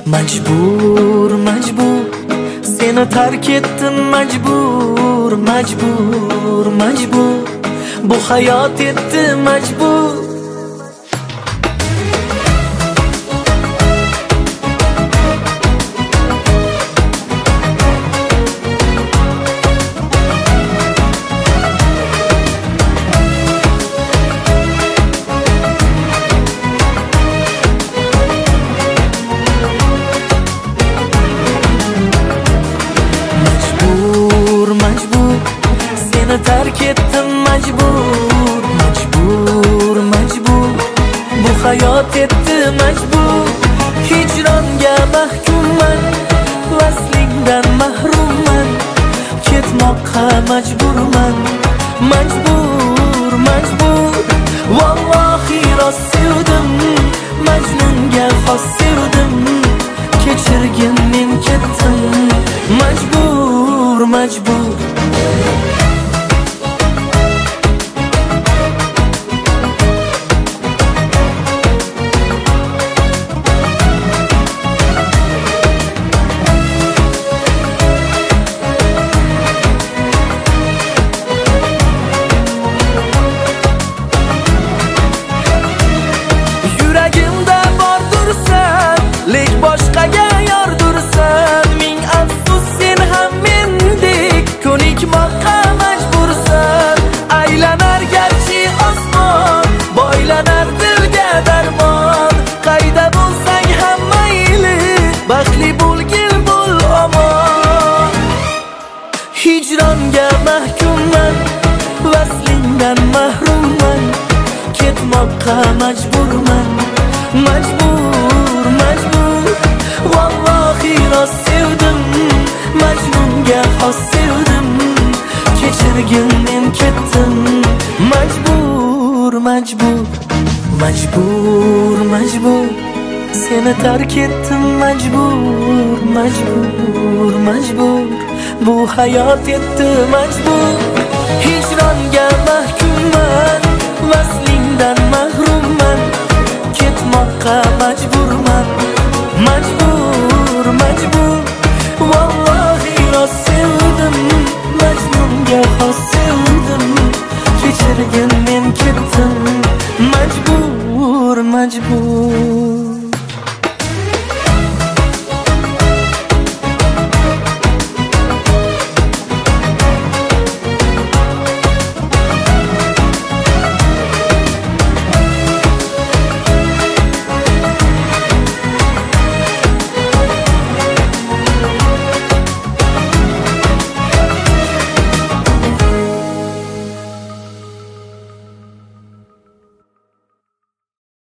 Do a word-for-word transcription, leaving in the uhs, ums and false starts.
Majbur, majbur seni tark etdim, majbur, majbur, majbur bu hayot etdi majbur. Terk ettim majbur, majbur, majbur bu hayot etdi majbur. Hicronga mahkumman, vaslingdan mahrumman, ketmoqqa majburman, majbur, majbur. Vallohi rost sevdim, Majnunga xos sevdim, kechirgin men ketdim, majbur, majbur. Boshqaga yordursan, ming afsus sen ham mendek ko'nikmoqqa majbursan. Aylanar garchi osmon, boylanar dilga darmon. Qayda bo'lsang ham mayli, baxtli bo'lgil bo'l omon. Hijronga mahkumman, vaslingdan mahrumman, ketmoqqa majburman, majbur, majbur. Vallohi rost sevdim, Majnunga xos sevdim, kechirgin men ketdim, majbur, majbur, majbur, majbur seni tark etdim majbur, majbur, majbur bu hayot etdi majbur. Hijronga mahkumman, vaslingdan mahrumman, ketmoqqa majburman, majbur, majbur. Vallohi rost sevdim, Majnunga xos sevdim, kechirgin men ketdim, majbur, majbur.